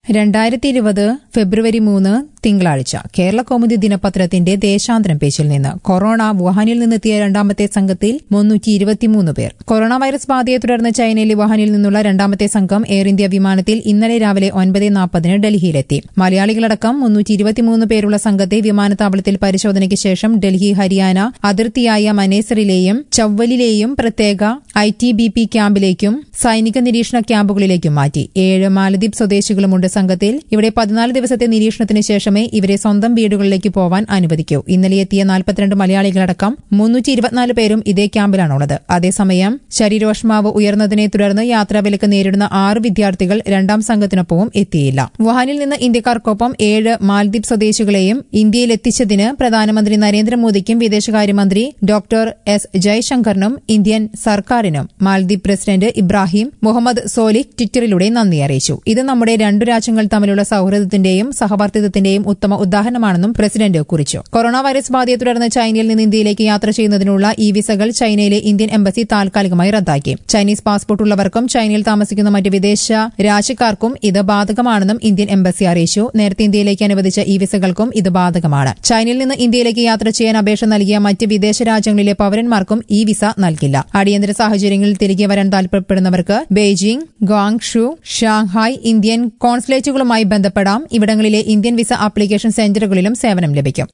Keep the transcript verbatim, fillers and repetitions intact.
രണ്ടായിരത്തി ഇരുപത് ഫെബ്രുവരി മൂന്ന് തിങ്കളാഴ്ച കേരള കൗമുദി ദിനപത്രത്തിന്റെ ദേശാന്തരം പേജിൽ നിന്ന് കൊറോണ വുഹാനിൽ നിന്നെത്തിയ രണ്ടാമത്തെ സംഘത്തിൽ മുന്നൂറ്റി ഇരുപത്തിമൂന്ന് പേർ. കൊറോണ വൈറസ് ബാധയെ തുടർന്ന് ചൈനയിലെ വുഹാനിൽ നിന്നുള്ള രണ്ടാമത്തെ സംഘം എയർ ഇന്ത്യ വിമാനത്തിൽ ഇന്നലെ രാവിലെ ഒൻപത് നാൽപ്പതിന് ഡൽഹിയിലെത്തി. മലയാളികളടക്കം മുന്നൂറ്റി ഇരുപത്തിമൂന്ന് പേരുള്ള സംഘത്തെ വിമാനത്താവളത്തിൽ പരിശോധനയ്ക്ക് ശേഷം ഡൽഹി ഹരിയാന അതിർത്തിയായ മനേസറിലെയും ചവ്വലിലെയും പ്രത്യേക ഐ ടി ബി പി ക്യാമ്പിലേക്കും സൈനിക നിരീക്ഷണ ക്യാമ്പുകളിലേക്കും മാറ്റി. ഏഴ് മാലദ്വീപ് സ്വദേശികളുമുണ്ട് സംഘത്തിൽ. ഇവിടെ പതിനാല് ദിവസത്തെ നിരീക്ഷണത്തിന് ശേഷമേ ഇവരെ സ്വന്തം വീടുകളിലേക്ക് പോവാൻ അനുവദിക്കൂ. ഇന്നലെ എത്തിയ നാൽപ്പത്തിരണ്ട് മലയാളികളടക്കം മുന്നൂറ്റി ഇരുപത്തിനാല് പേരും ഇതേ ക്യാമ്പിലാണുള്ളത്. അതേസമയം ശരീരോഷ്മാവ് ഉയർന്നതിനെ തുടർന്ന് യാത്രാവിലക്ക് നേരിടുന്ന ആറ് വിദ്യാർത്ഥികൾ രണ്ടാം സംഘത്തിനൊപ്പവും എത്തിയില്ല. വുഹാനിൽ നിന്ന് ഇന്ത്യക്കാർക്കൊപ്പം ഏഴ് മാലദ്വീപ് സ്വദേശികളെയും ഇന്ത്യയിലെത്തിച്ചതിന് പ്രധാനമന്ത്രി നരേന്ദ്രമോദിക്കും വിദേശകാര്യമന്ത്രി ഡോക്ടർ എസ് ജയശങ്കറിനും ഇന്ത്യൻ സർക്കാരിനും മാലദ്വീപ് പ്രസിഡന്റ് ഇബ്രാഹിം മുഹമ്മദ് സോലിഹ് ട്വിറ്ററിലൂടെ നന്ദി അറിയിച്ചു. ഇത് നമ്മുടെ രണ്ടു രാജ്യങ്ങൾ തമ്മിലുള്ള സൌഹൃദത്തിന്റെയും സഹവർത്തിത്വത്തിന്റെയും ഉത്തമ ഉദാഹരണമാണെന്നും പ്രസിഡന്റ് കുറിച്ചു. കൊറോണ വൈറസ് ബാധയെ തുടർന്ന് ചൈനയിൽ നിന്ന് ഇന്ത്യയിലേക്ക് യാത്ര ചെയ്യുന്നതിനുള്ള ഇ വിസകൾ ചൈനയിലെ ഇന്ത്യൻ എംബസി താൽക്കാലികമായി റദ്ദാക്കി. ചൈനീസ് പാസ്പോർട്ട് ഉള്ളവർക്കും ചൈനയിൽ താമസിക്കുന്ന മറ്റ് വിദേശ രാജ്യക്കാർക്കും ഇത് ബാധകമാണെന്നും ഇന്ത്യൻ എംബസി അറിയിച്ചു. നേരത്തെ ഇന്ത്യയിലേക്ക് അനുവദിച്ച ഇ വിസകൾക്കും ഇത് ബാധകമാണ്. ചൈനയിൽ നിന്ന് ഇന്ത്യയിലേക്ക് യാത്ര ചെയ്യാൻ അപേക്ഷ നൽകിയ മറ്റ് വിദേശ രാജ്യങ്ങളിലെ പൌരന്മാർക്കും ഈ വിസ നൽകില്ല. അടിയന്തര സാഹചര്യങ്ങളിൽ തിരികെ വരാൻ താൽപര്യപ്പെടുന്നവർക്ക് ബെയ്ജിംഗ്, ഗ്വാങ്ഷു, ഷാങ്ഹായ് ഇന്ത്യൻ കോൺസുലേറ്റുകളുമായി ബന്ധപ്പെടാം. ഇവിടങ്ങളിലെ ഇന്ത്യൻ വിസ ആപ്ലിക്കേഷൻ സെന്ററുകളിലും സേവനം ലഭിക്കും.